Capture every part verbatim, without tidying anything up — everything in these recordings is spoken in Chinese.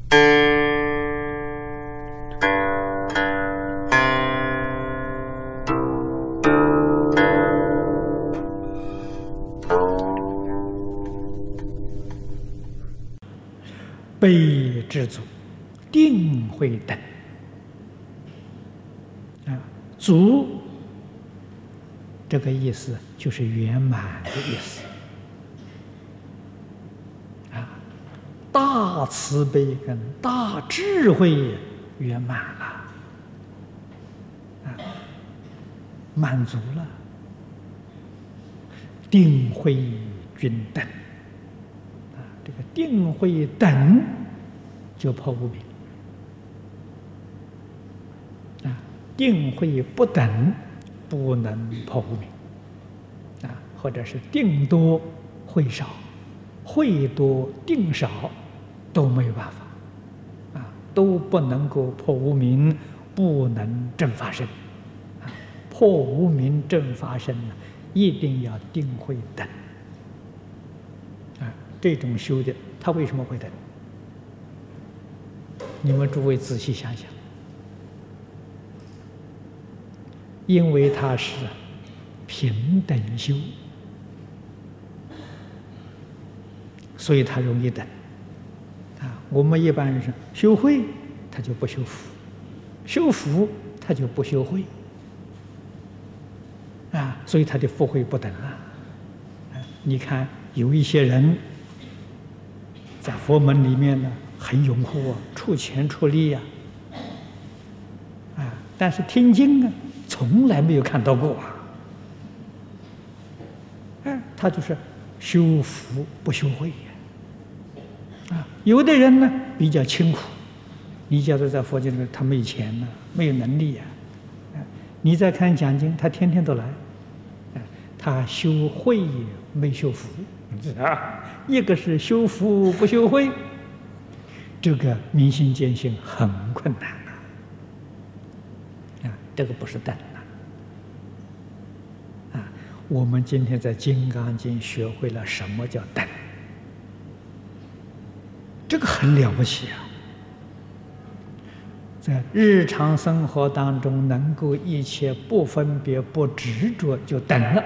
悲知足，定慧等。啊，足这个意思就是圆满的意思。啊，大慈悲跟大智慧圆满了，啊，满足了。定慧均等。这个定慧等就破无明啊，定慧不等不能破无明啊，或者是定多慧少，慧多定少都没有办法啊，都不能够破无明，不能正法身啊。破无明正法身呢，一定要定慧等。这种修的，他为什么会等？你们诸位仔细想想，因为他是平等修，所以他容易等。啊，我们一般人修慧，他就不修福；修福，他就不修慧。啊，所以他的福慧不等啊。啊，你看有一些人。在佛门里面呢，很拥护啊，出钱出力啊，啊，但是听经啊，从来没有看到过啊，哎，他就是修福不修慧呀，啊，有的人呢比较清苦，你假如在佛经里，他没钱呢，没有能力呀，啊，你再看讲经，他天天都来，啊，他修慧没修福。啊，一个是修福不修慧，这个明心见性很困难啊！啊，这个不是等啊！啊，我们今天在《金刚经》学会了什么叫等，这个很了不起啊！在日常生活当中，能够一切不分别、不执着，就等了。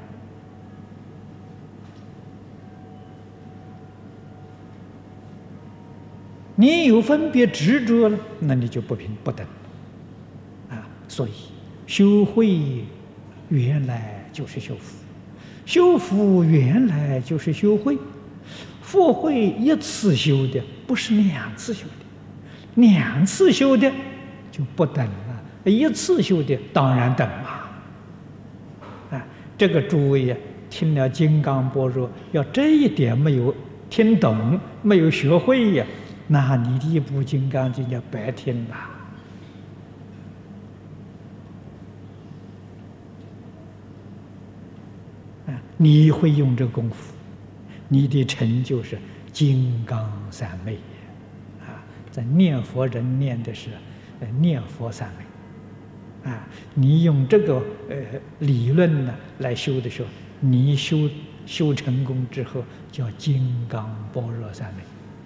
你有分别执着了，那你就不平不等啊！所以修慧原来就是修福，修福原来就是修慧，福慧一次修的，不是两次修的，两次修的就不等了，一次修的当然等嘛！啊，这个诸位呀，听了金刚般若，要这一点没有听懂，没有学会呀。那你的一部《金刚经》就白听了啊！你会用这功夫，你的成就是金刚三昧啊！在念佛人念的是念佛三昧啊！你用这个呃理论呢来修的时候，你修修成功之后叫金刚般若三昧。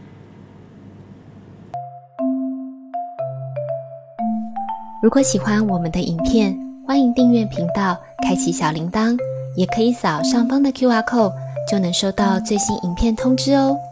如果喜欢我们的影片，欢迎订阅频道，开启小铃铛，也可以扫上方的 Q R code， 就能收到最新影片通知哦。